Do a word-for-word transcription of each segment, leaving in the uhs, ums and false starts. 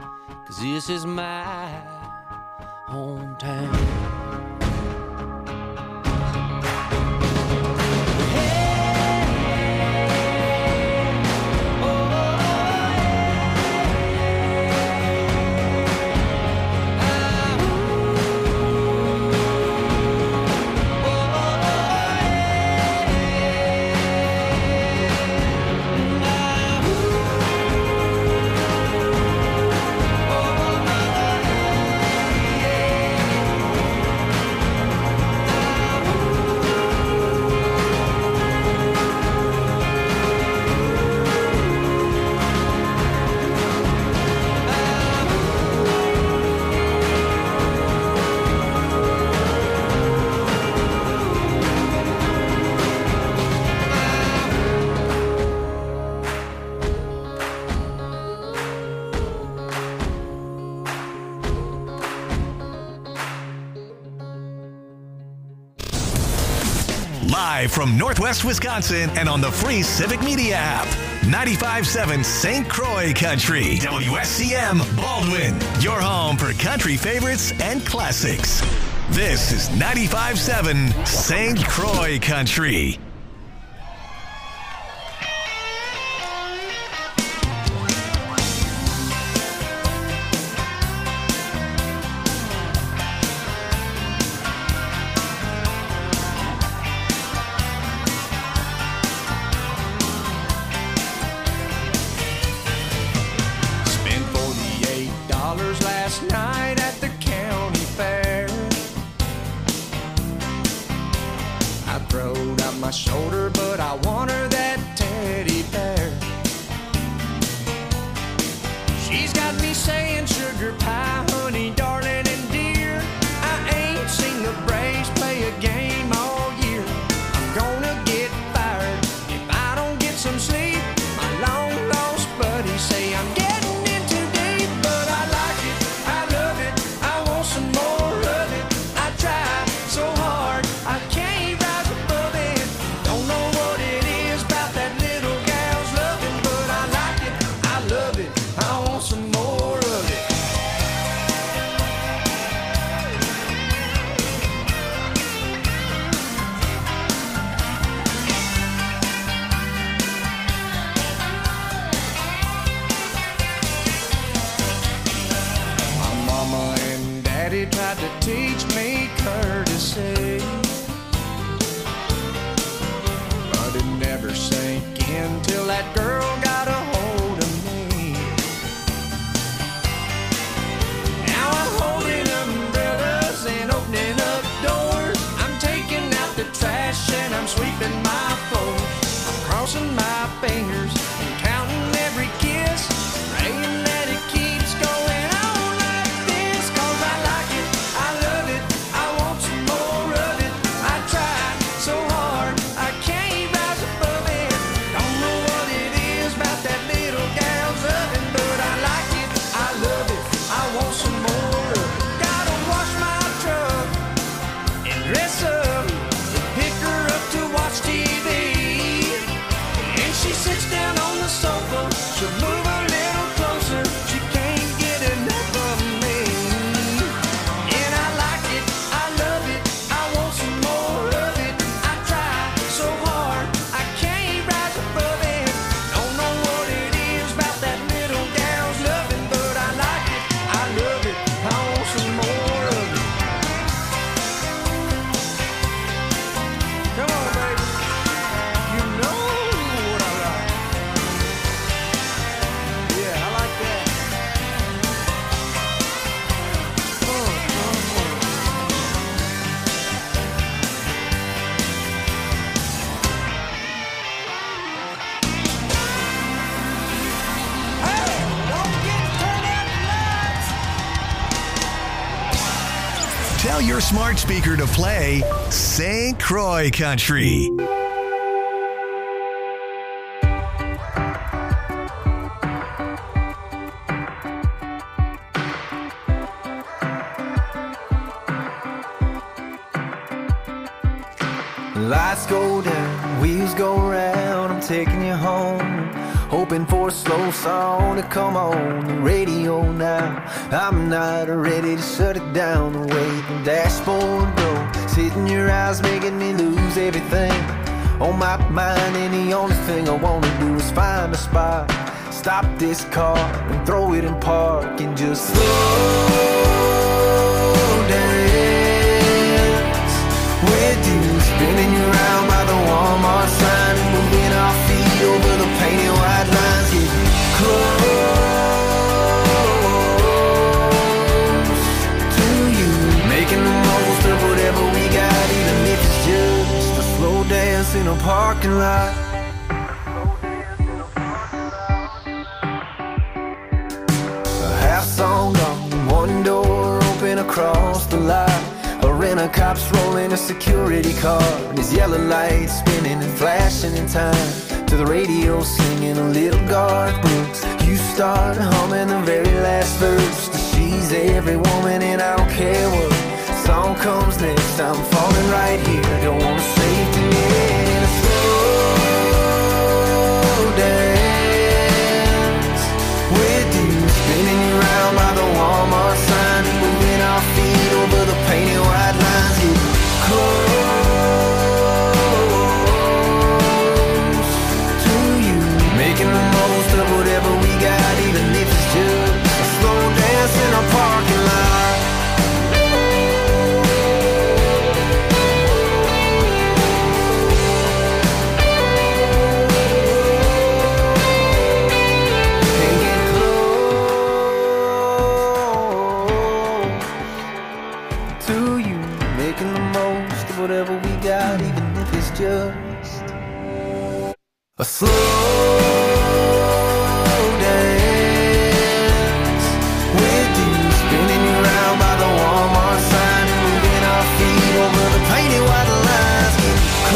'cause this is my hometown. Live from Northwest Wisconsin and on the free Civic Media app. ninety-five point seven Saint Croix Country. W S C M Baldwin. Your home for country favorites and classics. This is ninety-five point seven Saint Croix Country. Tell your smart speaker to play Saint Croix Country. Lights go down, wheels go round, I'm taking you home. hoping for a slow song to come on the radio now. I'm not ready to shut it down. The way the dashboard goes, hitting your eyes, making me lose everything on my mind. And the only thing I wanna do is find a spot, stop this car and throw it in park and just slow dance with you, spinning you around by the Walmart sign and moving our feet over the painted white lines. Get close to you, making the most of whatever we got, even if it's just a slow dance in a parking lot. Song on one door open across the lot. A rent-a-cop's rolling a security car, and his yellow lights spinning and flashing in time to the radio singing a little Garth Brooks. You start humming the very last verse. She's every woman and I don't care what song comes next. I'm falling right here, I don't wanna save the end in a slow dance with you, spinning you around by the Walmart sign and moving our feet over the painted white lines. Get close to you, making the most of whatever we got, even if it's just a slow dance in a parking lot. Whatever we got, even if it's just a slow dance with you, spinning you around by the Walmart sign and moving our feet over the painted white lines. Get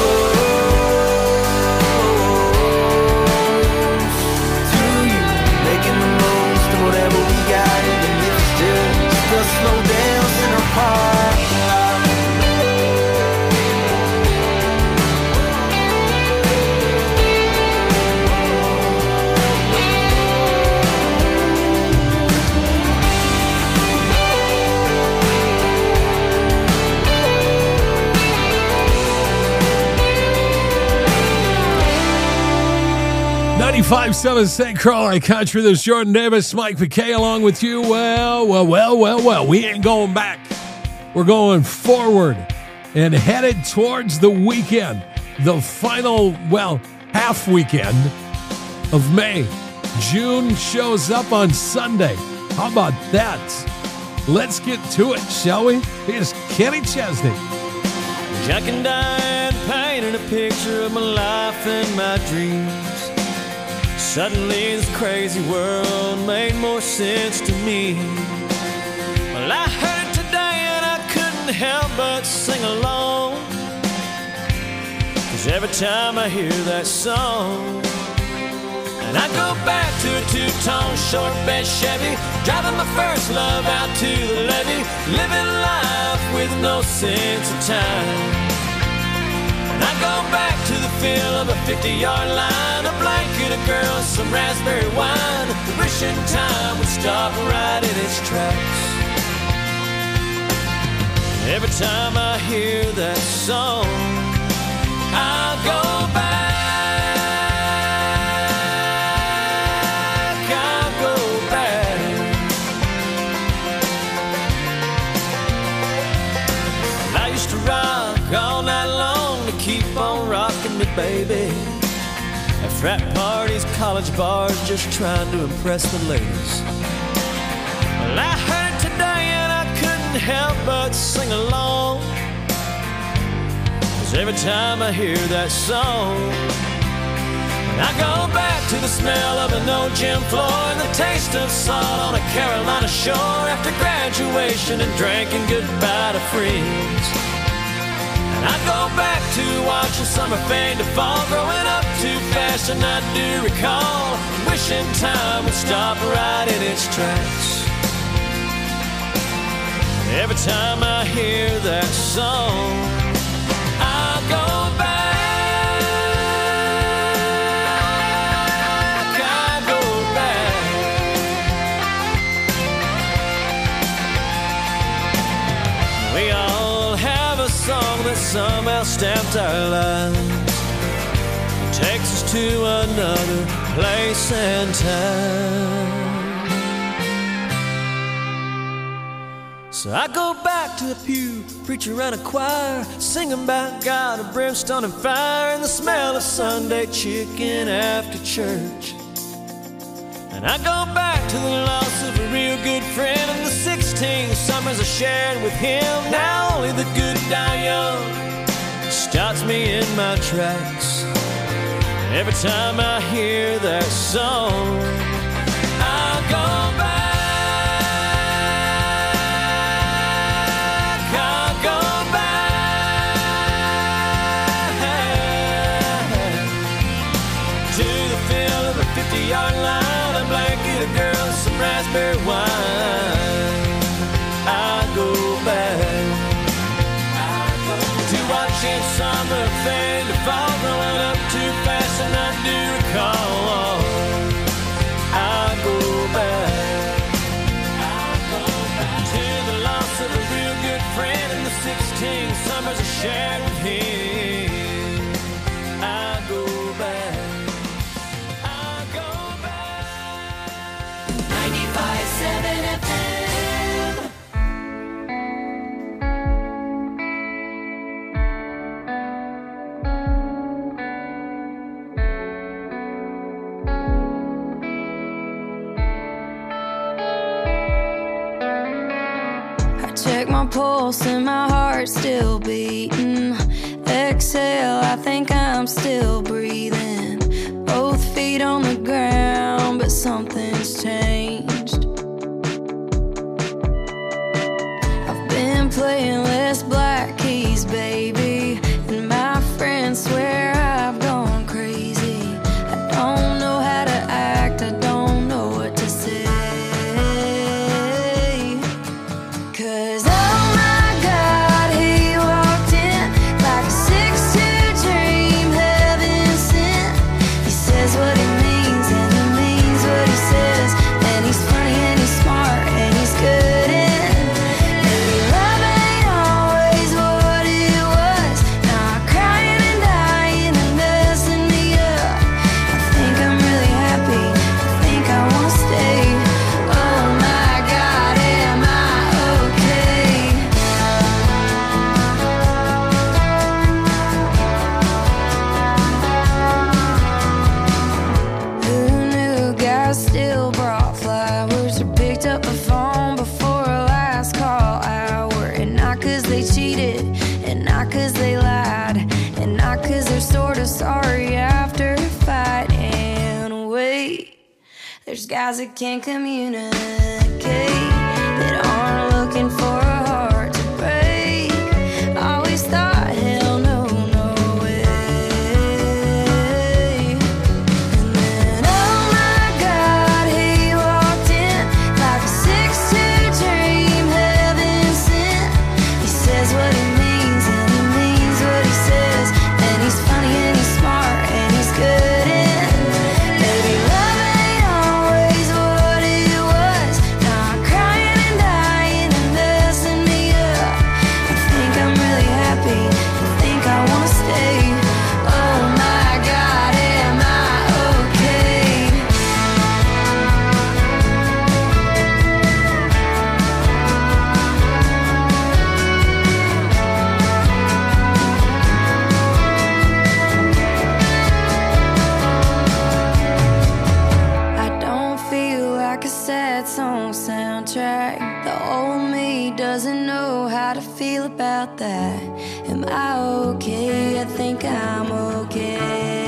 close to you, making the most of whatever we got, even if it's just a slow dance in a parking lot. ninety-five point seven Saint Croix Country. There's Jordan Davis, Mike McKay along with you. Well, well, well, well, well. We ain't going back. We're going forward and headed towards the weekend. The final, well, half weekend of May. June shows up on Sunday. How about that? Let's get to it, shall we? Here's Kenny Chesney. Jack and Diane painted a picture of my life and my dreams. Suddenly this crazy world made more sense to me. Well, I heard it today and I couldn't help but sing along, 'cause every time I hear that song, and I go back to a two-tone short bed Chevy, driving my first love out to the levee, living life with no sense of time. And I go back to the feel of a fifty-yard line, a blanket, a girl, some raspberry wine, wishing time would stop right in its tracks. Every time I hear that song, I'll go back, I'll go back. I used to rock all night long to keep on rocking me, baby. At frat parties, college bars, just trying to impress the ladies. Well, I heard it today and I couldn't help but sing along, 'cause every time I hear that song, I go back to the smell of an old gym floor and the taste of salt on a Carolina shore after graduation and drinking goodbye to friends. And I go back to watching summer fade to fall, growing up too fast and I do recall, wishing time would stop right in its tracks. Every time I hear that song, I'll go back, that somehow stamped our lives, takes us to another place and time. So I go back to the pew, preacher and a choir, singing about God of brimstone and fire, and the smell of Sunday chicken after church. And I go back to the loss of a real good friend, and the sixteen summers I shared with him. Now only the good die young stops me in my tracks. Every time I hear that song, I go back. fifty-yard line, a blanket of girls, some raspberry wine. I go back I go to watching summer fade to fall, growing up too fast and I do recall. I go back I go back to the loss of a real good friend and the sixteen summers I shared with him. I go back ninety-five seven F M. I check my pulse and my heart's still beating. Exhale, I think I'm still breathing. Both feet on the ground, but something's changed. I've been playing less black keys, baby, and my friends swear I've gone crazy. I don't know how to act, I don't know what to say. 'Cause oh my God, he walked in like a six two dream, heaven sent. He says what he means and he means what he says, and he's funny and he's smart and he's good and maybe love ain't always what it was. Not crying and dying and messing me up. I think I'm really happy, I think I wanna stay. Oh my God, am I okay? Who knew guys still brought flowers or picked up the phone before a last call hour? And not 'cause they cheated, and not 'cause they lied, and not 'cause they're sort of sorry after a fight. And wait, there's guys that can't communicate, that aren't looking for a heart to break. Always thought, hell no, no way. And then, oh my God, he walked in like a six two dream, heaven sent. He says what he means and he means what he says, and he's funny and he's smart and he's good and maybe love ain't always what it was. Not crying and dying and messing me up. I think I'm really happy, I think I wanna stay. Oh my God, am I okay? I don't feel like a sad song soundtrack. The old me doesn't know how to feel about that. Am I okay? I think I'm okay.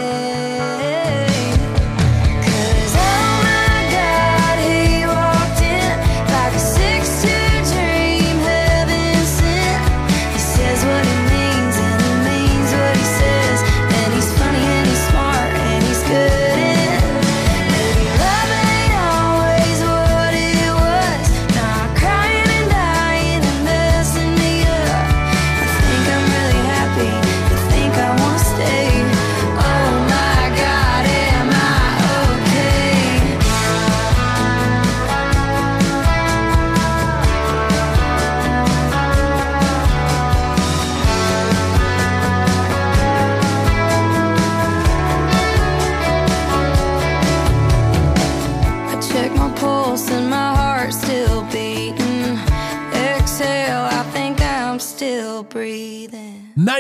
'Cause oh my God, he walked in like a six two dream, heaven sent. He says what he means and he means what he says, and he's funny and he's smart and he's good and maybe love ain't always what it was. Not crying and dying and messing me up. I think I'm really happy, I think I wanna stay.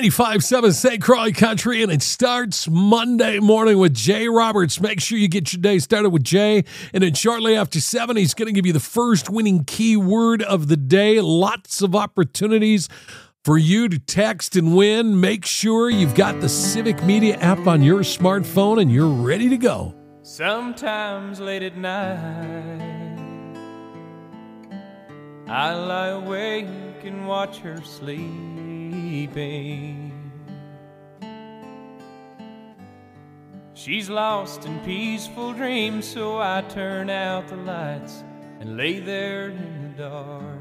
ninety-five point seven Saint Croix Country, and it starts Monday morning with Jay Roberts. Make sure you get your day started with Jay, and then shortly after seven, he's going to give you the first winning keyword of the day. Lots of opportunities for you to text and win. Make sure you've got the Civic Media app on your smartphone and you're ready to go. Sometimes late at night, I lie awake and watch her sleeping. She's lost in peaceful dreams, so I turn out the lights and lay there in the dark.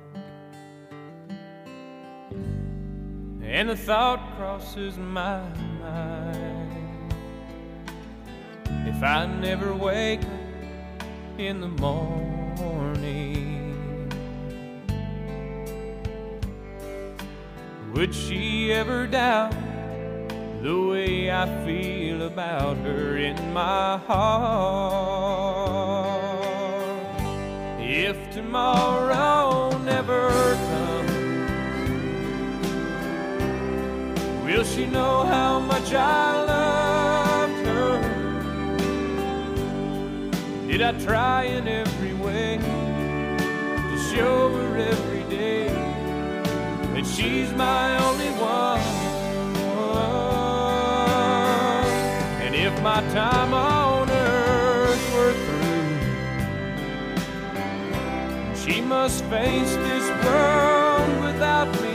And a thought crosses my mind: if I never wake up in the morning, would she ever doubt the way I feel about her in my heart? If tomorrow never comes, will she know how much I loved her? Did I try in every way to show her every day that she's my only one? And if my time on earth were through, she must face this world without me.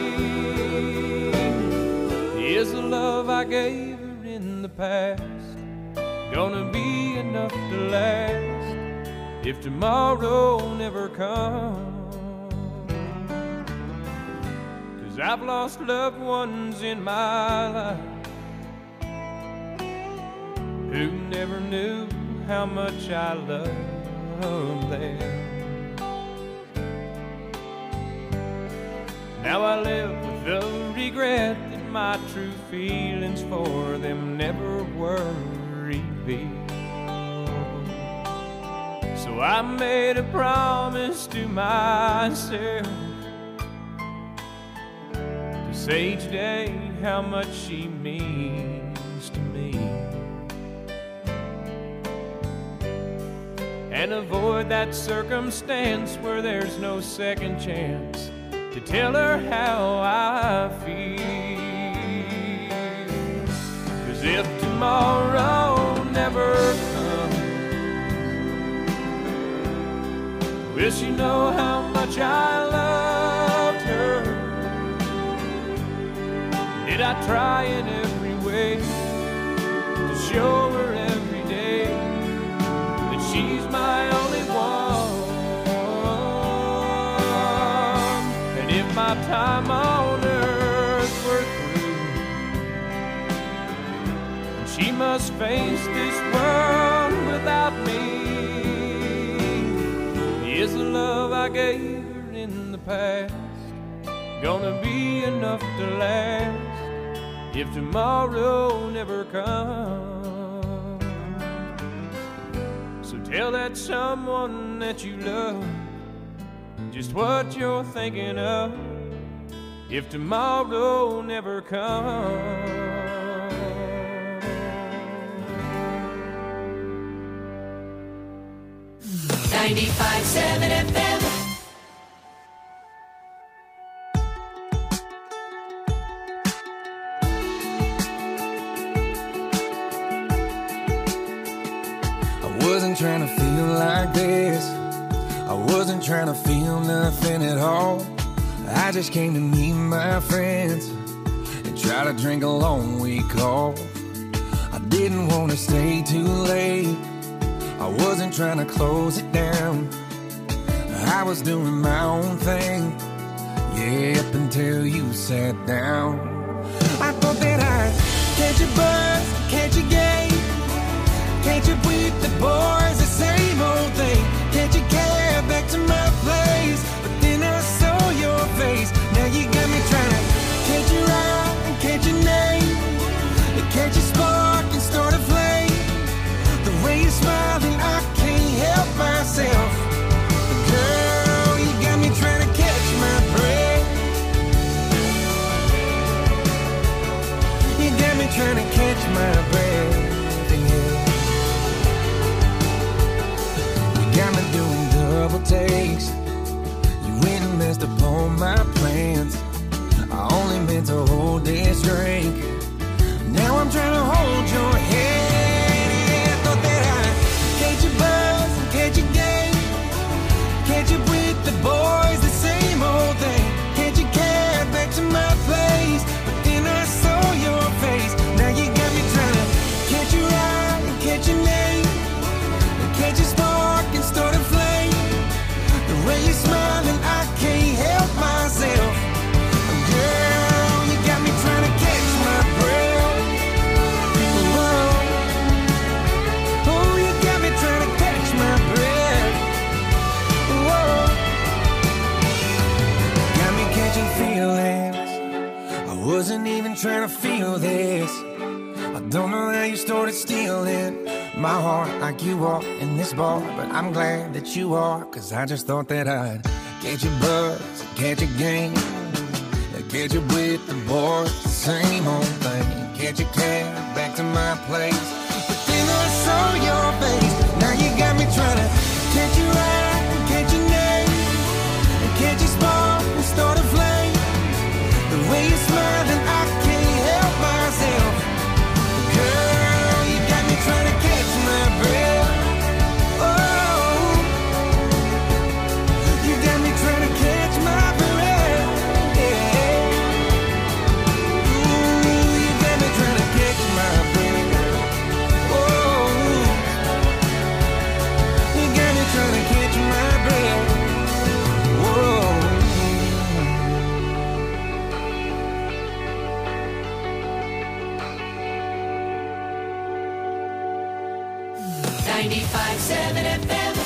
Is the love I gave her in the past gonna be enough to last if tomorrow never comes? 'Cause I've lost loved ones in my life who never knew how much I loved them. Now I live with the regret that my true feelings for them never were revealed. So I made a promise to myself to say each day how much she means to me, and avoid that circumstance where there's no second chance to tell her how I feel. 'Cause if tomorrow never comes, will she know how much I loved her? Did I try in every way to show her every day that she's my only one? And if my time on earth were through, she must face this world without me. Is the love I gave her in the past gonna be enough to last if tomorrow never comes? So tell that someone that you love just what you're thinking of if tomorrow never comes. ninety-five point seven F M. I wasn't trying to feel like this. I wasn't trying to feel nothing at all. I just came to meet my friends and try to drink a long week off. I didn't want to stay too late. I wasn't trying to close it down. I was doing my own thing, yeah, up until you sat down. I thought that I'd catch a buzz, catch a game, catch up with the boys, the same old thing, catch a cab back to my place. But then I saw your face, now you got me trying to catch your eye and catch your name, and catch a spark and start a flame. The way you're smiling, I can't help myself. But girl, you got me trying to catch my breath. messed up all my plans. I only meant to hold this drink. Now I'm trying to hold your hand. Yeah, I thought that I'd catch your buzz and catch your game. Catch up with the boys, the same old thing. Catch your cab back to my place. But then I saw your face. Now you got me trying to catch your eye and catch your name. And catch your spark and start a flame. The way you're smiling, I can't help myself. Girl, you got me trying to catch my breath. Whoa. Oh, you got me trying to catch my breath. Whoa. Got me catching feelings. I wasn't even trying to feel this. I don't know how you started stealing my heart like you are in this bar. But I'm glad that you are, cause I just thought that I'd catch your buzz, catch your game. Catch up with the boys, the same old thing. Catch your cab back to my place. But then I saw your face. Now you got me trying to catch your eye and catch your name. And catch your spark and start a flame. The way you're smiling, I can't help myself. Girl, you got me trying to catch my breath. Oh, you got me trying to catch my breath. ninety-five seven F M.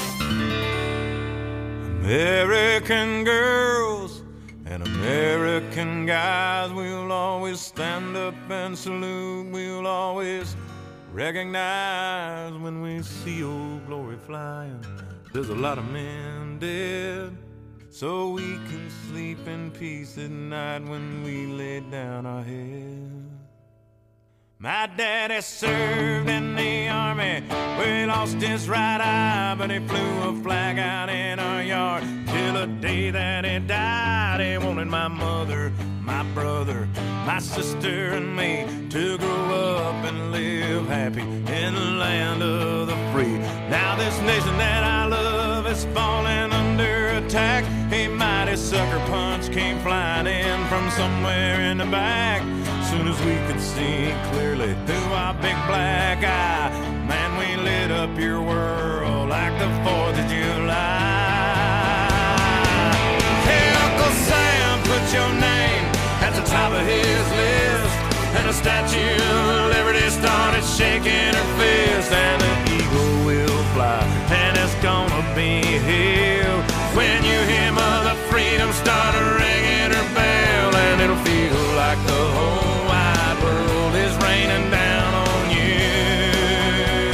American girls and American guys, we'll always stand up and salute. We'll always recognize when we see old glory flying. There's a lot of men dead, so we can sleep in peace at night when we lay down our head. My daddy served in the army, where he lost his right eye, but he flew a flag out in our yard till the day that he died. He wanted my mother, my brother, my sister and me to grow up and live happy in the land of the free. Now this nation that I love is falling under attack. A mighty sucker punch came flying in from somewhere in the back. Soon as we could see clearly through our big black eye, man, we lit up your world like the fourth of July. Hey, Uncle Sam, put your name at the top of his list, and the Statue of Liberty started shaking her fist, and the eagle will fly, and it's gonna be hell when you hear Mother Freedom start ringing her bell, and it'll feel like the whole world is raining down on you.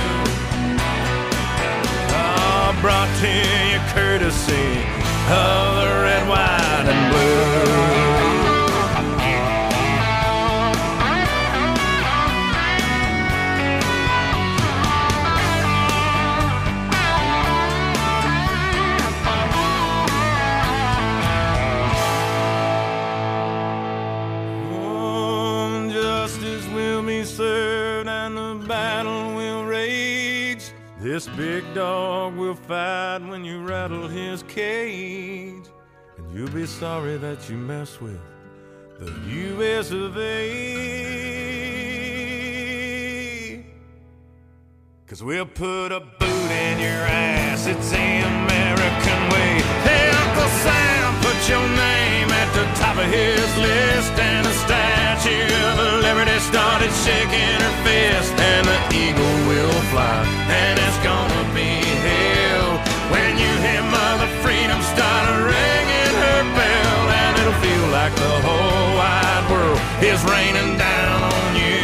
Oh, brought to you courtesy of the red, white, and blue. Served and the battle will rage. This big dog will fight when you rattle his cage, and you'll be sorry that you mess with the U S of A. Cause we'll put a boot in your ass, it's the American way. Hey, Uncle Sam, put your name at the top of his list, and the Statue of Liberty started shaking her fist, and the eagle will fly, and it's gonna be hell when you hear Mother Freedom start ringing her bell, and it'll feel like the whole wide world is raining down on you.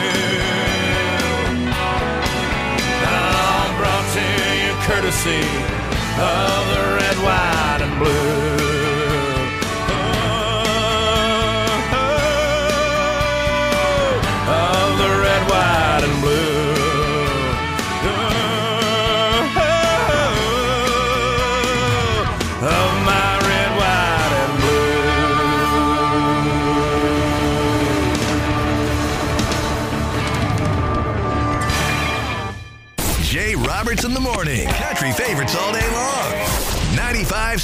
Oh, brought to you courtesy of the red, white, and blue. White and blue. Oh, oh, of my red, white,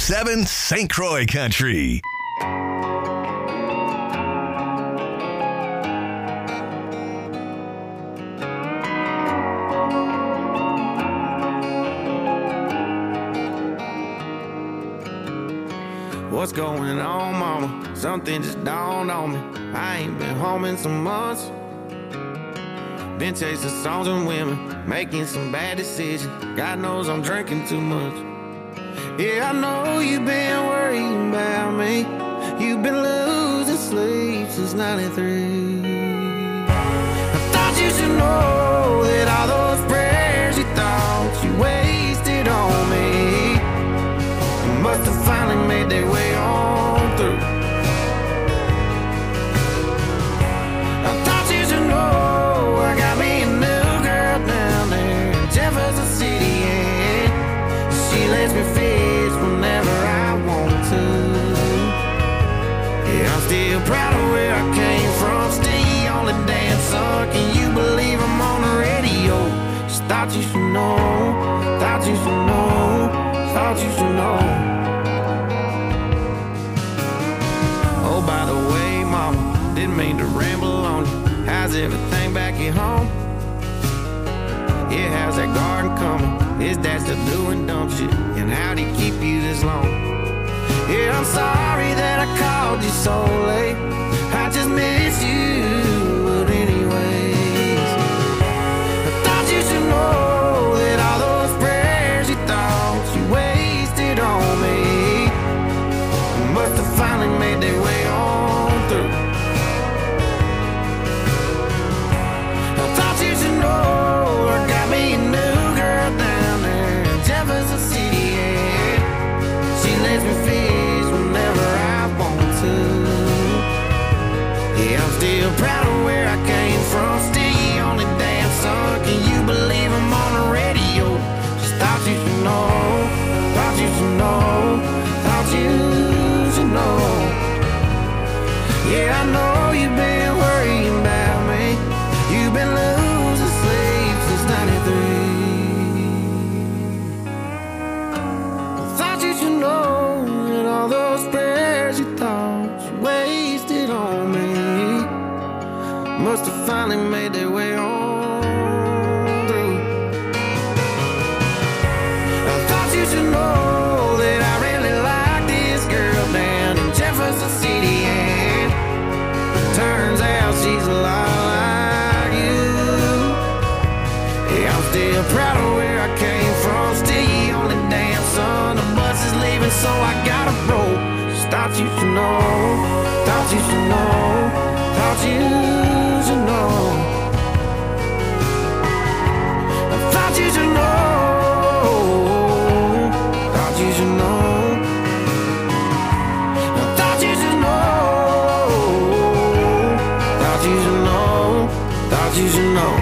seven Saint Croix Country. What's going on, mama? Something just dawned on me. I ain't been home in some months. Been chasing songs and women, making some bad decisions. God knows I'm drinking too much. Yeah, I know you've been worrying about me. You've been losing sleep since ninety-three. I thought you should know that all those prayers you thought you wasted on me must have finally made their way on through. I thought you should know I got me a new girl down there in Jefferson City, and she lets me fish whenever I want to. Yeah, I'm still proud of where I came from, still the only damn son. Can you believe I'm on the radio? Just thought you should know, thought you should know, thought you should know. Oh, by the way, mama, didn't mean to ramble on you. How's everything back at home? Yeah, how's that garden coming? Is that still doing dumb shit? And how'd he keep you this long? Yeah, I'm sorry that I called you so late. I just miss you, but anyways, I thought you should know that all those prayers you thought you wasted on me must have finally made their way on through. I thought you should know I got me a new girl down there in Jefferson City, and she lets me fish whenever I want to. Yeah, I'm still proud of where I came from, still the only damn son. Can you believe I'm on the radio? Just thought you should know, thought you should know, thought you should know. Yeah, I know you've been worrying about me. You've been losing sleep since ninety-three. I thought you should know that all those prayers you thought you wasted on me must have finally made their way on through. I thought you should know that I really like this girl down in Jefferson City, and turns out she's a lot like you. Yeah, I'm still proud of where I came from, still the only damn son. The bus is leaving, so I gotta roll. Just thought you should know, thought you should know, thought you should know. I thought you should know, thought you should know. I thought you should know, thought you should know, thought you should know.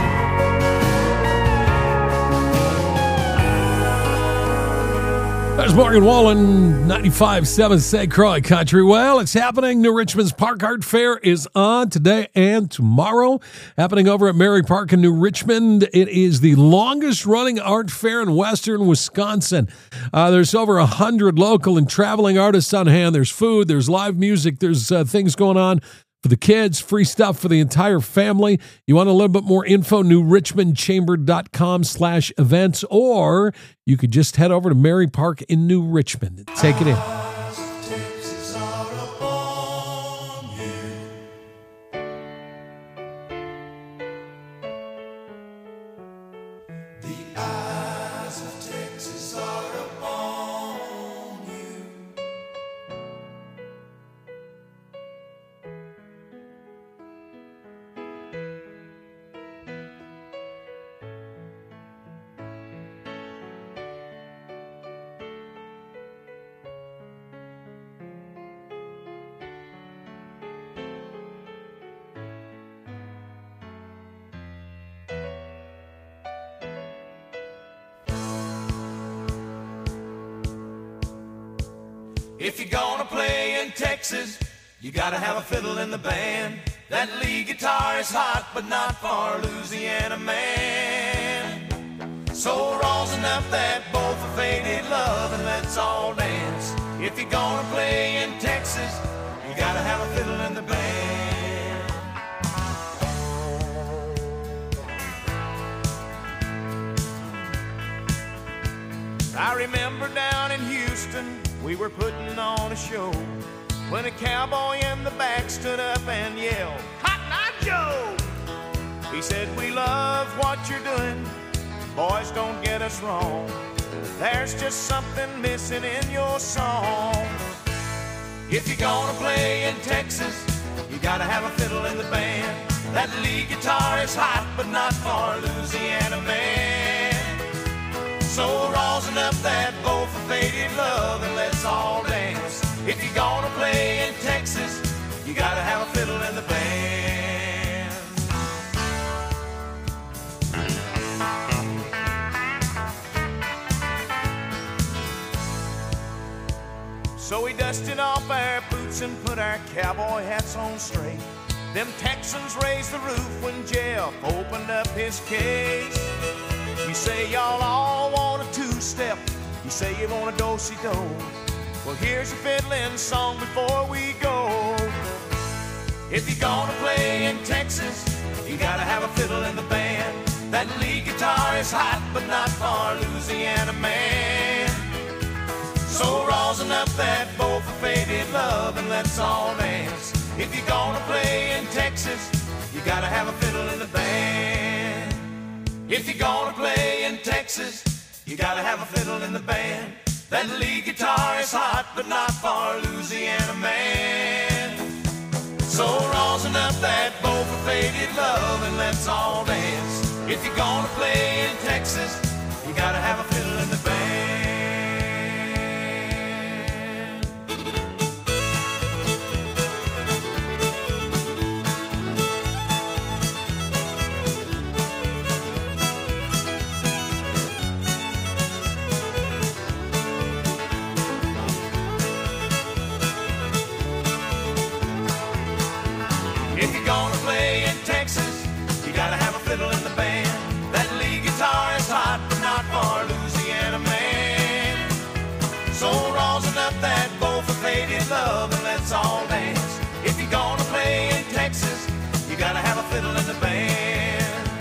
There's Morgan Wallen, ninety-five point seven Saint Croix Country. Well, it's happening. New Richmond's Park Art Fair is on today and tomorrow. Happening over at Mary Park in New Richmond. It is the longest running art fair in western Wisconsin. Uh, there's over one hundred local and traveling artists on hand. There's food, there's live music, there's uh, things going on for the kids, free stuff for the entire family. You want a little bit more info, new richmond chamber dot com slash events, or you could just head over to Mary Park in New Richmond and take it in. If you're gonna play in Texas, you gotta have a fiddle in the band. That lead guitar is hot, but not for a Louisiana man. So rosin up that bowl for faded love and let's all dance. If you're gonna play in Texas, you gotta have a fiddle in the band. I remember down in Houston, we were putting on a show when a cowboy in the back stood up and yelled, "Cotton Eye Joe!" He said, "We love what you're doing, boys, don't get us wrong. There's just something missing in your song. If you're gonna play in Texas, you gotta have a fiddle in the band. That lead guitar is hot, but not for a Louisiana man. So rosin up that bow for faded love and let's all dance. If you're gonna play in Texas, you gotta have a fiddle in the band." So we dusted off our boots and put our cowboy hats on straight. Them Texans raised the roof when Jeff opened up his case. You say y'all all want a two-step, you say you want a do-si-do. Well, here's your fiddling song before we go. If you're gonna play in Texas, you gotta have a fiddle in the band. That lead guitar is hot, but not for a Louisiana man. So rosin up that bow for faded love and let's all dance. If you're gonna play in Texas, you gotta have a fiddle in the band. If you're gonna play in Texas, you gotta have a fiddle in the band. That lead guitar is hot, but not for a Louisiana man. So rosin up that bow for faded love and let's all dance. If you're gonna play in Texas, you gotta have a fiddle in the band. If you're gonna play in Texas, you gotta have a fiddle in the band. That lead guitar is hot, but not for a Louisiana man. So rosin up that bow for faded love and let's all dance. If you're gonna play in Texas, you gotta have a fiddle in the band.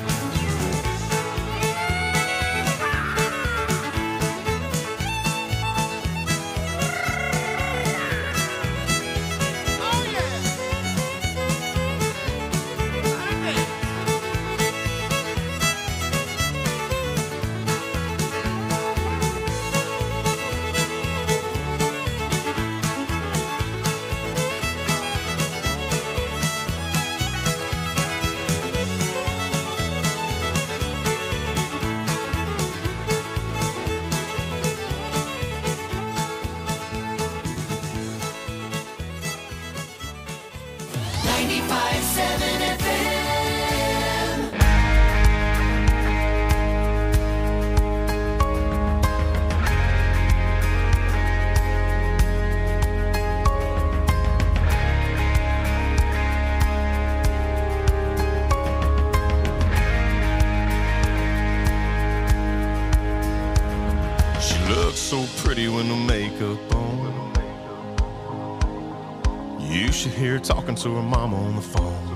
ninety-five seven F M. She looks so pretty with no makeup on. You should hear her talking to her mama on the phone.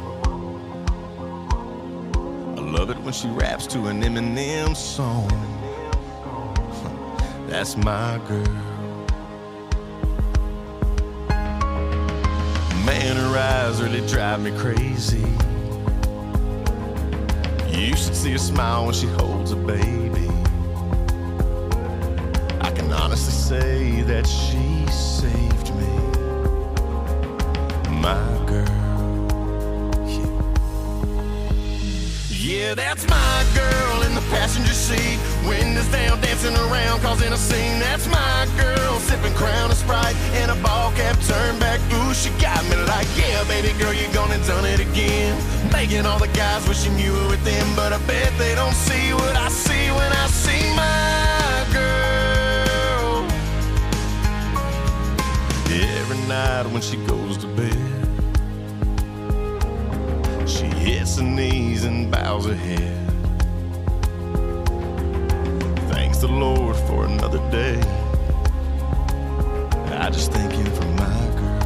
I love it when she raps to an Eminem song. That's my girl. Man, her eyes really drive me crazy. You should see her smile when she holds a baby. I can honestly say that she saved me. My girl, yeah. Yeah, that's my girl in the passenger seat. Windows down, dancing around, causing a scene. That's my girl, sipping Crown and Sprite and a ball cap turned back. Ooh, she got me like, yeah, baby girl, you gone and done it again. Making all the guys wishing you were with them, but I bet they don't see what I see when I see my girl. Every night when she goes to bed, she hits her knees and bows her head. Thanks the Lord for another day. I just thinking for my girl.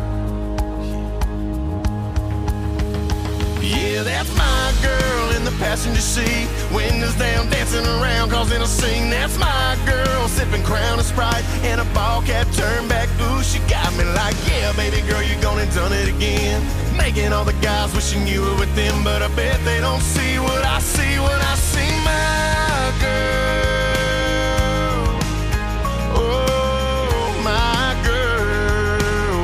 Yeah, that's my girl in the passenger seat. Windows down, dancing around, causing a scene. That's my girl, sipping Crown and Sprite and a ball cap turned back. Ooh, she got me like, yeah, baby girl, you gone and done it again. Making all the guys wishing you were with them, but I bet they don't see what I see when I see my girl. Oh, my girl.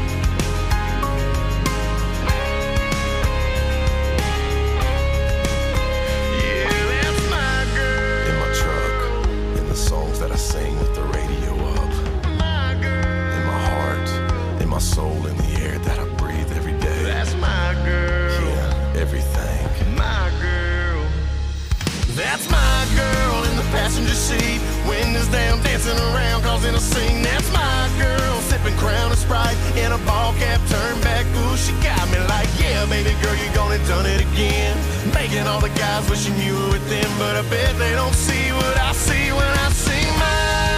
Yeah, that's my girl. In my truck, in the songs that I sing with the radio up. My girl. In my heart, in my soul, in the air that I breathe every day. That's my girl. Yeah, everything. My girl. That's my girl in the passenger seat. Windows down, dancing around, causing a scene. That's my girl, sipping Crown and Sprite in a ball cap turned back. Ooh, she got me like, yeah, baby girl, you gone and done it again. Making all the guys wishing you were with them, but I bet they don't see what I see when I see my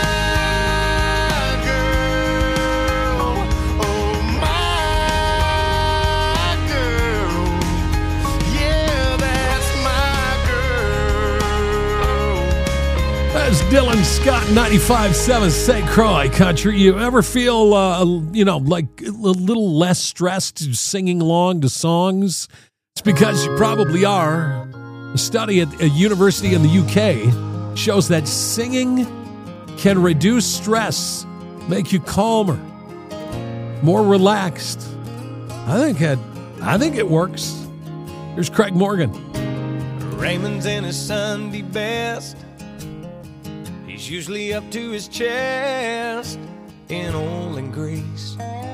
girl. Oh, my girl. Yeah, that's my girl. That's Dylan Scott, ninety-five point seven Saint Croix Country. You ever feel, uh, you know, like a little less stressed singing along to songs? It's because you probably are. A study at a university in the U K shows that singing can reduce stress, make you calmer, more relaxed. I think it, I think it works. Here's Craig Morgan. Raymond's in his Sunday best. He's usually up to his chest in oil and grease.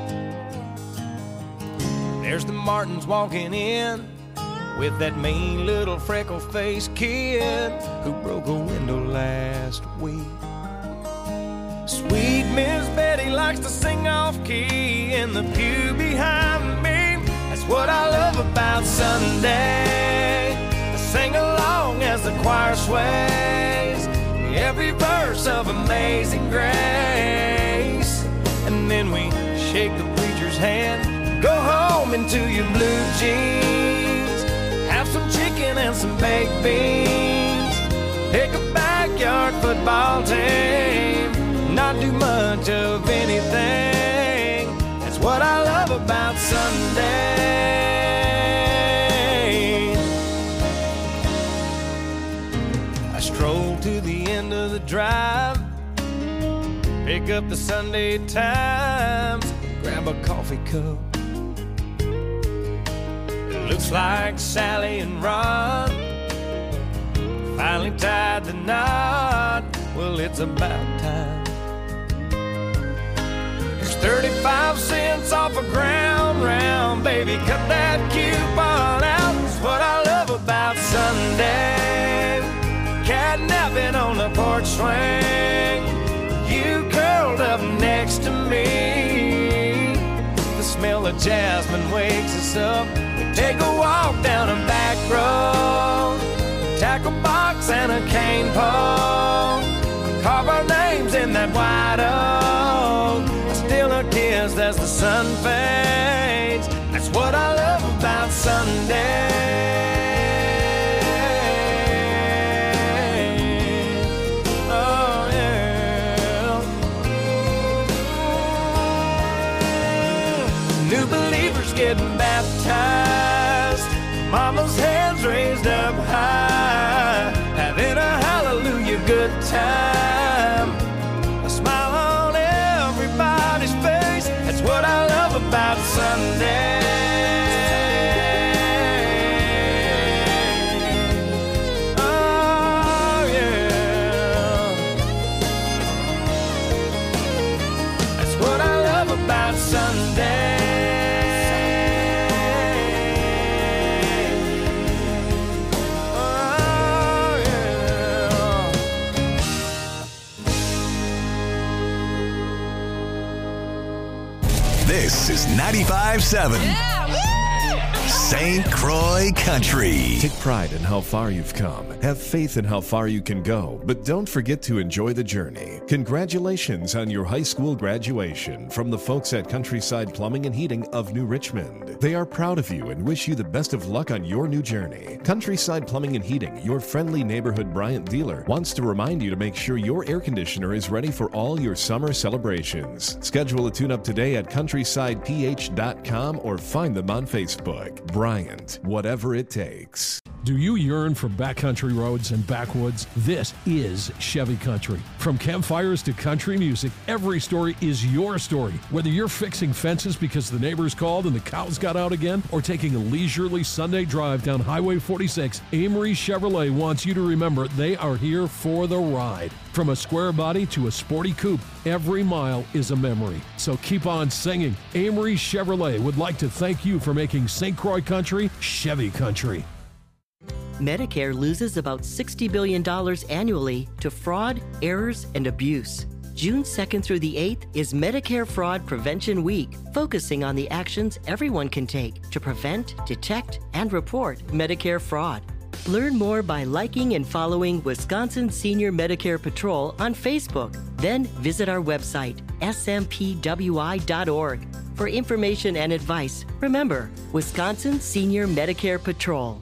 There's the Martins walking in with that mean little freckle-faced kid who broke a window last week. Sweet Miss Betty likes to sing off-key in the pew behind me. That's what I love about Sunday. I sing along as the choir sways every verse of Amazing Grace. And then we shake the preacher's hand, go home into your blue jeans, have some chicken and some baked beans, pick a backyard football team, not do much of anything. That's what I love about Sunday. I stroll to the end of the drive, pick up the Sunday Times, grab a coffee cup. It looks like Sally and Ron finally tied the knot. Well, it's about time. There's thirty-five cents off a ground round, baby, cut that coupon out. It's what I love about Sunday. Catnapping on the porch swing, you curled up next to me. The smell of jasmine wakes us up. We take a walk down a back road, tackle box and a cane pole, carve our names in that white oak. I steal a kiss as the sun fades. That's what I love about Sunday. Getting baptized, mama's hands raised up high, having a hallelujah good time, a smile on everybody's face. That's what I love about Sunday. Oh yeah, that's what I love about Sunday. This is ninety-five point seven. Yeah, woo! Saint Croix Country. Take pride in how far you've come. Have faith in how far you can go, but don't forget to enjoy the journey. Congratulations on your high school graduation from the folks at Countryside Plumbing and Heating of New Richmond. They are proud of you and wish you the best of luck on your new journey. Countryside Plumbing and Heating, your friendly neighborhood Bryant dealer, wants to remind you to make sure your air conditioner is ready for all your summer celebrations. Schedule a tune-up today at countryside p h dot com or find them on Facebook. Bryant, whatever it takes. Do you yearn for backcountry roads and backwoods? This is Chevy Country. From campfires to country music, every story is your story. Whether you're fixing fences because the neighbors called and the cows got out again, or taking a leisurely Sunday drive down Highway forty-six, Amory Chevrolet wants you to remember they are here for the ride. From a square body to a sporty coupe, every mile is a memory. So keep on singing. Amory Chevrolet would like to thank you for making Saint Croix Country Chevy Country. Medicare loses about sixty billion dollars annually to fraud, errors, and abuse. June second through the eighth is Medicare Fraud Prevention Week, focusing on the actions everyone can take to prevent, detect, and report Medicare fraud. Learn more by liking and following Wisconsin Senior Medicare Patrol on Facebook. Then visit our website, s m p w i dot org. For information and advice, remember, Wisconsin Senior Medicare Patrol.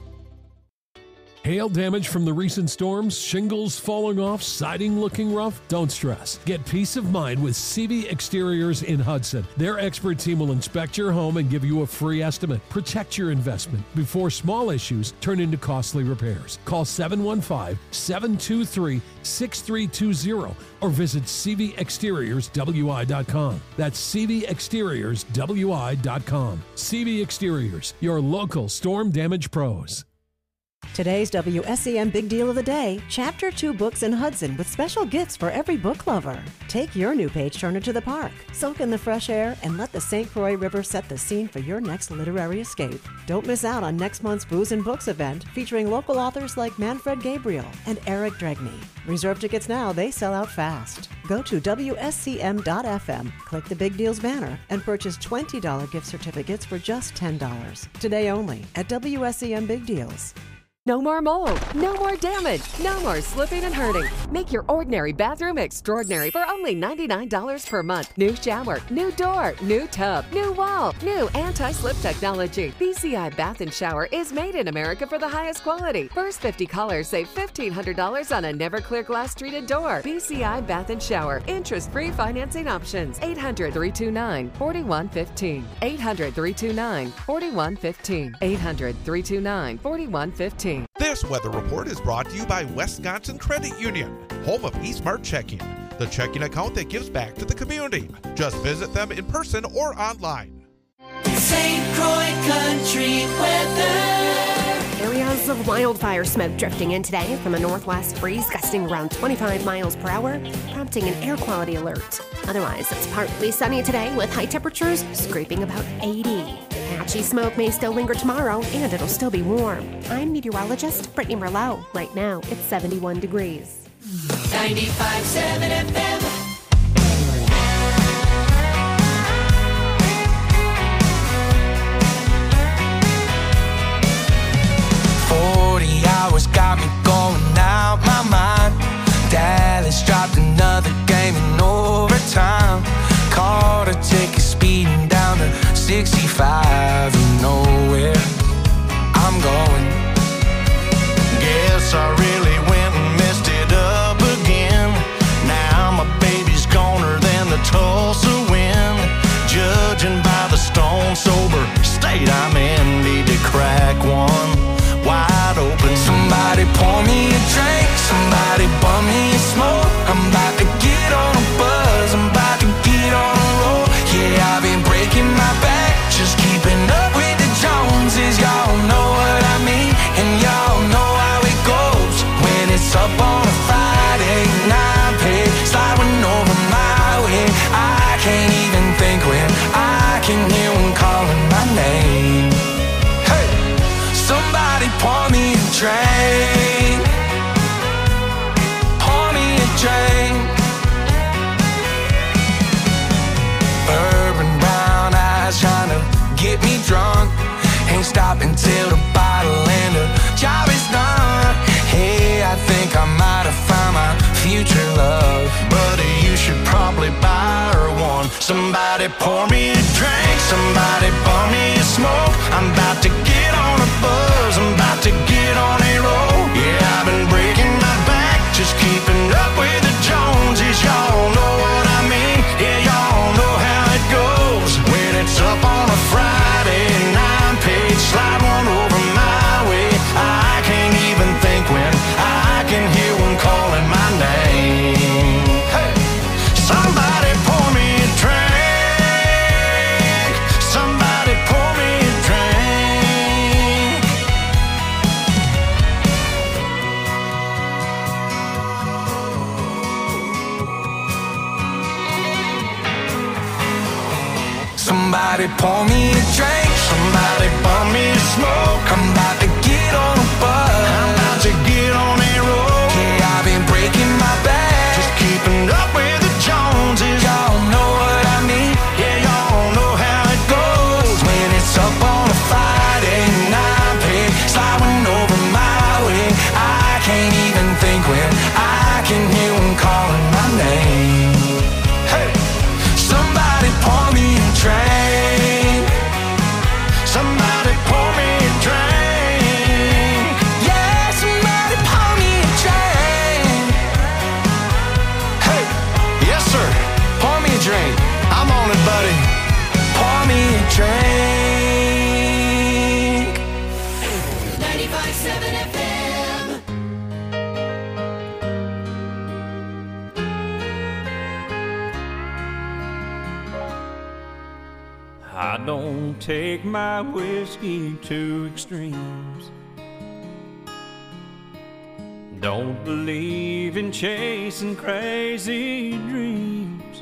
Hail damage from the recent storms, shingles falling off, siding looking rough? Don't stress. Get peace of mind with C V Exteriors in Hudson. Their expert team will inspect your home and give you a free estimate. Protect your investment before small issues turn into costly repairs. Call seven one five, seven two three, six three two zero or visit c v exteriors w i dot com. That's c v exteriors w i dot com. C V Exteriors, your local storm damage pros. Today's W S E M Big Deal of the Day, Chapter two Books in Hudson with special gifts for every book lover. Take your new page turner to the park, soak in the fresh air, and let the Saint Croix River set the scene for your next literary escape. Don't miss out on next month's Booze and Books event featuring local authors like Manfred Gabriel and Eric Dregney. Reserve tickets now, they sell out fast. Go to w s c m dot f m, click the Big Deals banner, and purchase twenty dollars gift certificates for just ten dollars. Today only at W S E M Big Deals. No more mold, no more damage, no more slipping and hurting. Make your ordinary bathroom extraordinary for only ninety-nine dollars per month. New shower, new door, new tub, new wall, new anti-slip technology. B C I Bath and Shower is made in America for the highest quality. First fifty callers save fifteen hundred dollars on a never clear glass treated door. B C I Bath and Shower. Interest-free financing options. eight hundred, three two nine, four one one five. eight hundred, three two nine, four one one five. eight hundred, three two nine, four one one five. This weather report is brought to you by Wisconsin Credit Union, home of eSmart Checking, the checking account that gives back to the community. Just visit them in person or online. Saint Croix Country weather. Areas of wildfire smoke drifting in today from a northwest breeze gusting around twenty-five miles per hour, prompting an air quality alert. Otherwise, it's partly sunny today with high temperatures scraping about eighty. Patchy smoke may still linger tomorrow, and it'll still be warm. I'm meteorologist Brittany Merlot. Right now, it's seventy-one degrees. ninety-five point seven F M. forty hours got me going out my mind. Dallas dropped another game in overtime. Caught a ticket speeding down to sixty-five and nowhere I'm going. Guess I really went and messed it up again. Now my baby's goner than the Tulsa wind. Judging by the stone sober state I'm in, need to crack one wide open. Somebody pour me a drink, somebody bum me a smoke. I'm about to get on a buzz, I'm about to get on a roll. Yeah, I've been breaking my back, just keeping up with the Joneses. Y'all know what I mean, and y'all know how it goes. When it's up on a Friday night, pay sliding over my way. I can't even think when I can hear one calling my name. Hey, somebody pour me a drink, pour me a drink. stop until the bottle and the job is done. Hey, I think I might have found my future love. Buddy, you should probably buy her one. Somebody pour me a drink, somebody pour me a smoke. I'm about to get on a buzz, I'm about to get on a roll. Yeah, I've been breaking my back, just keeping up with the Joneses. Y'all know what I mean, yeah, y'all know how it goes. When it's up on a Friday, nine page, slide one over my way. I can't even think when I can hear one calling my name. Hey, somebody pour me a drink, somebody pour me a drink. Somebody pour me a drink, somebody pour me a smoke. I'm about to get on a bus, I'm about to get on a roll. Yeah, I've been breaking my back, just keeping up with the Joneses. Y'all know what I mean, yeah, y'all know how it goes. When it's up on a Friday night, pay sliding over my way. I can't even think when I can hear them calling my name. Hey, somebody pour me a drink, somebody pour me a drink. Yeah, somebody pour me a drink. Hey, yes sir, pour me a drink. I'm on it, buddy. Pour me a drink. ninety-five point seven F M. I don't take my whiskey to extremes. Don't believe in chasing crazy dreams.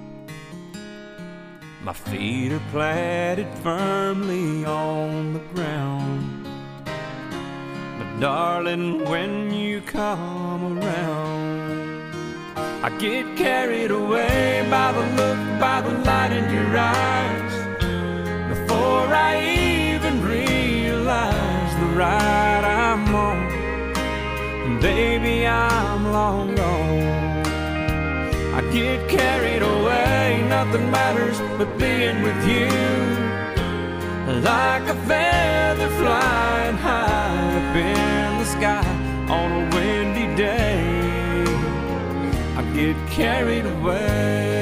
My feet are planted firmly on the ground. But darling, when you come around, I get carried away by the look, by the light in your eyes. Before I even realize the ride I'm on, baby, I'm long gone. I get carried away, nothing matters but being with you. Like a feather flying high up in the sky on a windy day, I get carried away.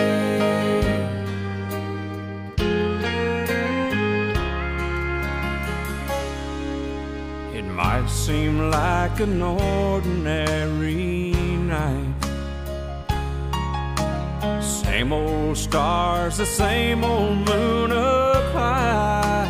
It might seem like an ordinary night, same old stars, the same old moon up high.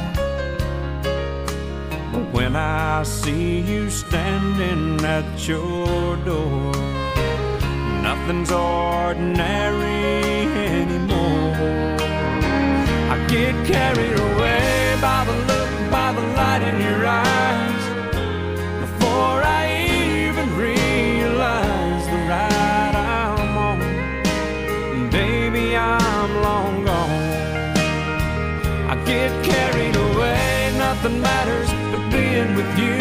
But when I see you standing at your door, nothing's ordinary anymore. I get carried away by the look, by the light in your eyes. Before I even realize the ride I'm on, baby, I'm long gone. I get carried away, nothing matters but being with you.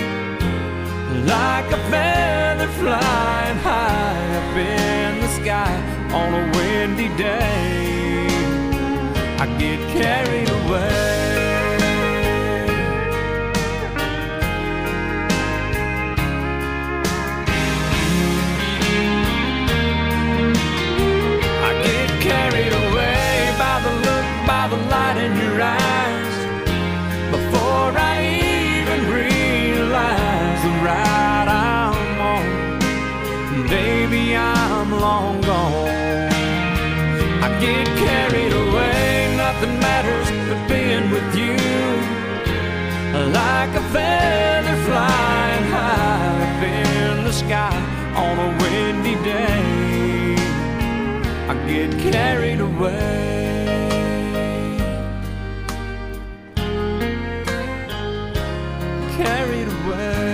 Like a feather flying high up in the sky on a windy day, I get carried away. Carried away by the look, by the light in your eyes. Before I even realize the ride I'm on, baby, I'm long gone. I get carried away, nothing matters but being with you. Like a feather flying high up in the sky on a windy day, I get carried away. Carried away.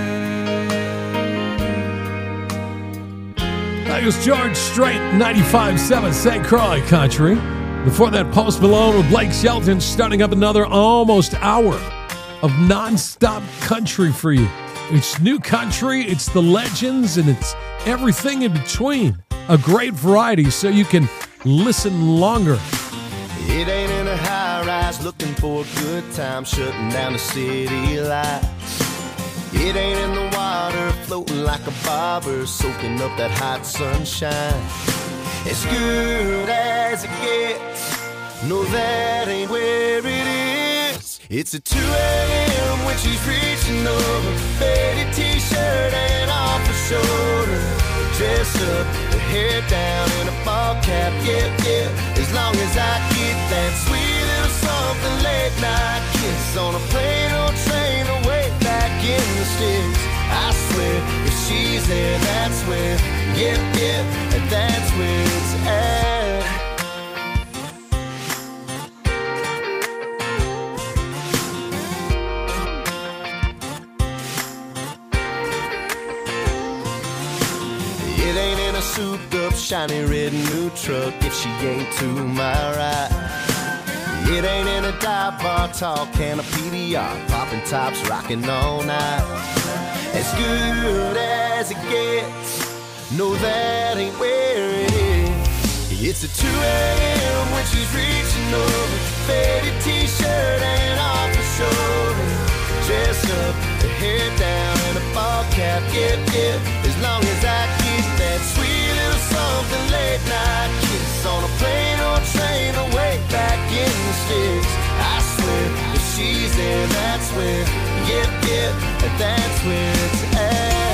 That was George Strait, ninety-five point seven Saint Croix Country. Before that, Post Malone with Blake Shelton, starting up another almost hour of nonstop country for you. It's new country, it's the legends, and it's everything in between. A great variety so you can listen longer. It ain't in a high rise looking for a good time, shutting down the city lights. It ain't in the water floating like a bobber, soaking up that hot sunshine. As good as it gets, no, that ain't where it is. It's at two a.m. when she's reaching over, faded t-shirt and off her shoulder. Dress up, her hair down in a ball cap, yeah, yeah. As long as I get that sweet little something late night kiss on a plane or train away back in the sticks. I swear, if she's there, that's where, yeah, yeah, that's where it's at. It ain't in a souped up, shiny red new truck if she ain't to my right. It ain't in a dive bar talking a P D R, popping tops, rocking all night. As good as it gets, no, that ain't where it is. It's at two a.m. when she's reaching over, faded t-shirt and off her shoulder. Dressed up, her hair down and a ball cap, yeah, yeah. As long as I get that sweet little something late night kiss on a plane or train away back in the sticks. I swear, if she's there, that's where, yeah, yeah, that's where it's at.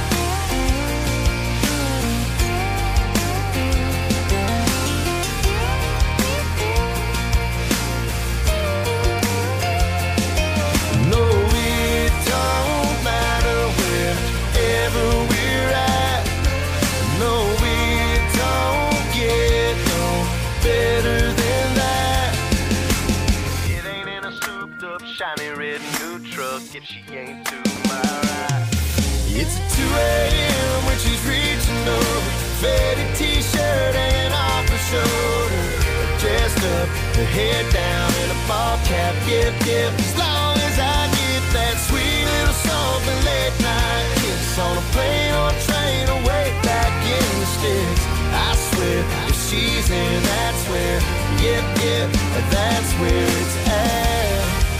If she ain't to my right. It's at two a.m. when she's reaching over, faded t-shirt hanging off her shoulder. Dressed up, her hair down in a ball cap, yep, yep. As long as I get that sweet little something late night kiss on a plane or train away back in the sticks. I swear, if she's in, that's where, yep, yep, that's where it's at.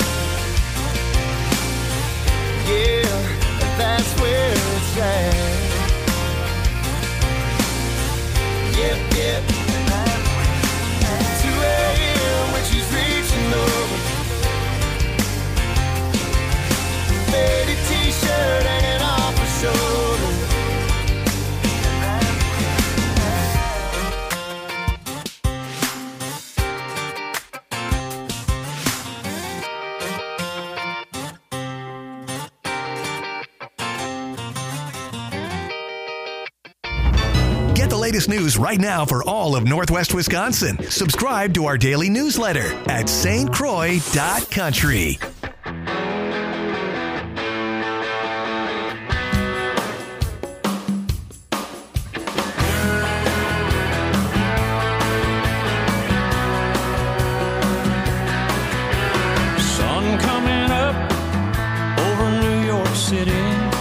Yeah, that's where it's at. Yep, yep. two a.m. when she's reaching over, faded t-shirt hanging off her shoulder. Latest news right now for all of Northwest Wisconsin. Subscribe to our daily newsletter at S T Croix dot country. Sun coming up over New York City.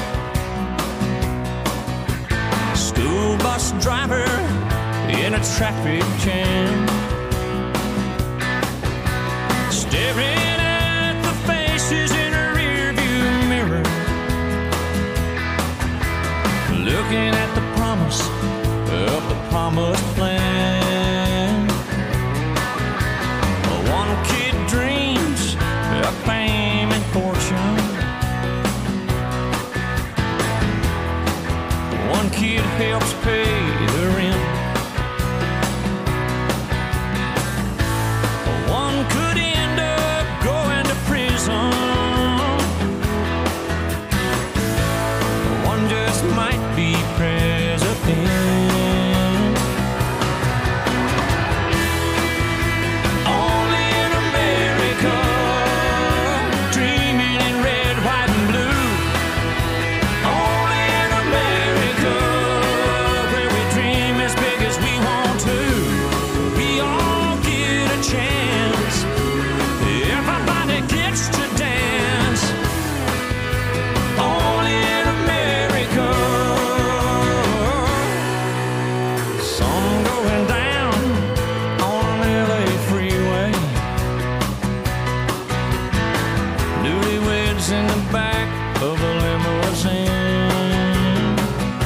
School bus driver in a traffic jam, staring at the faces in a rearview mirror, looking at the promise of the promised land. One kid dreams of fame and fortune, one kid helps pay the rent. One could end up going to prison. One just might be president. of a limousine.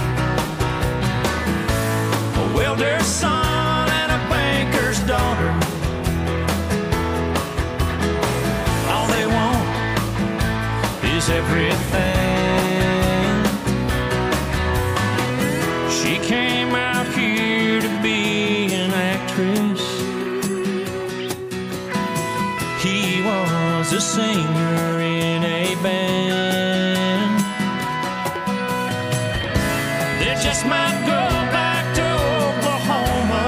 A welder's son and a banker's daughter, all they want is everything. She came out here to be an actress. He was a singer in a band. They just might go back to Oklahoma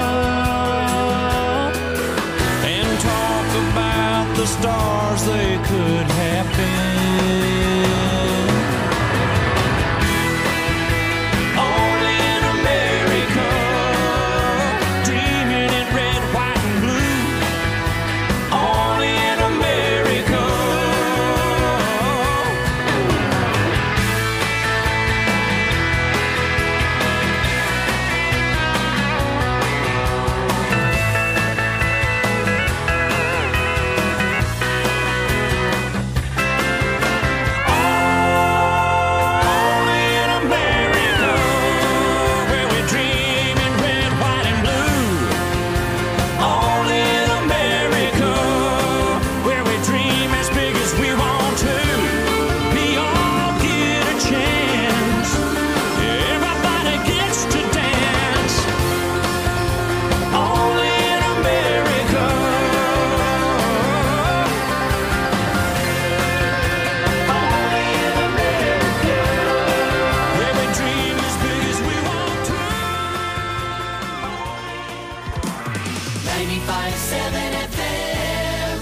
and talk about the stars they could have been. Only in America, dreaming in red, white, and blue. Only in America. Only in America, where we dream in red, white, and blue. Only in America, where we dream as big as we want to. We all get a chance. Everybody gets to dance. Only in America. Only in America, where we dream as big as we want to. ninety-five seven F M.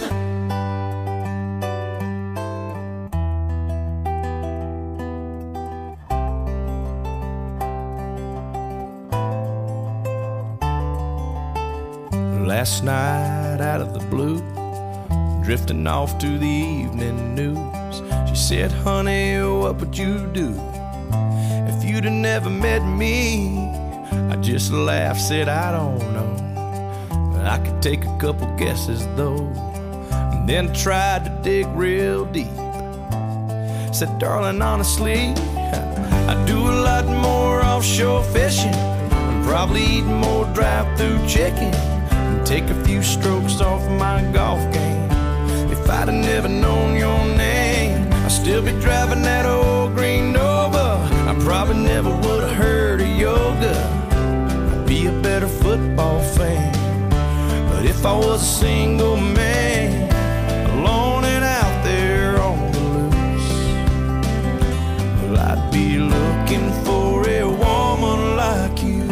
Last night, out of the blue, drifting off to the evening news, she said, honey, what would you do if you'd have never met me? I just laughed, said, I don't know, but I could take a couple guesses though. And then tried to dig real deep. Said, darling, honestly, I do a lot more offshore fishing, and probably eat more drive-through chicken, and take a few strokes off my golf game. If I'd have never known your name, I'd still be driving that old green Nova. I probably never would have heard of yoga. I'd be a better football fan. But if I was a single man, alone and out there on the loose, well, I'd be looking for a woman like you.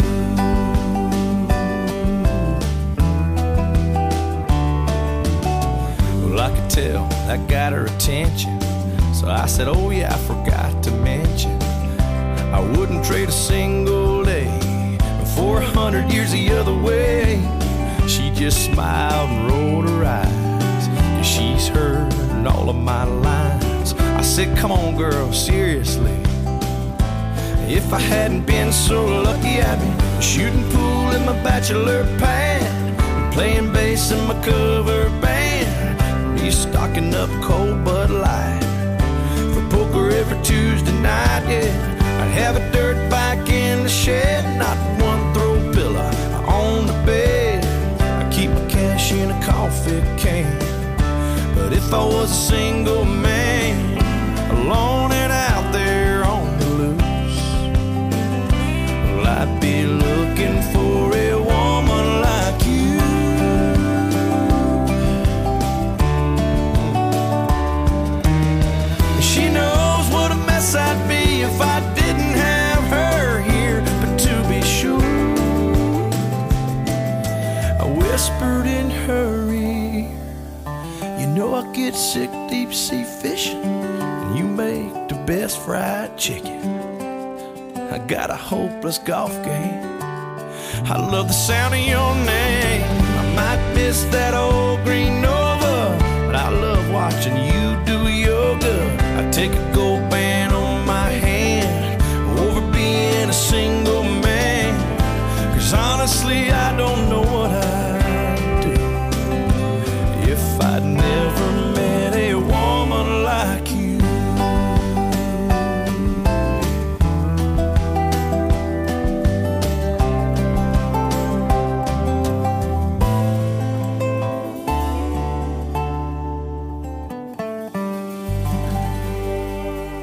Well, I could tell that got her attention, so I said, oh yeah, I forgot to mention, I wouldn't trade a single day for a hundred years the other way. She just smiled and rolled her eyes, 'cause she's heard all of my lines. I said, come on girl, seriously, if I hadn't been so lucky, I'd be shooting pool in my bachelor pad, and playing bass in my cover band, restocking up cold Bud Light for poker every Tuesday night. Yeah, I'd have a dirt bike in the shed, not one throw pillow on the bed. I keep my cash in a coffee can. But if I was a single man, alone and out there on the loose, well, I'd be looking for a woman like you. She knows what a mess I'd be if I didn't have her here. But to be sure, I whispered in her ear, you know I get sick deep sea fishing, and you make the best fried chicken. I got a hopeless golf game, I love the sound of your name. I might miss that old green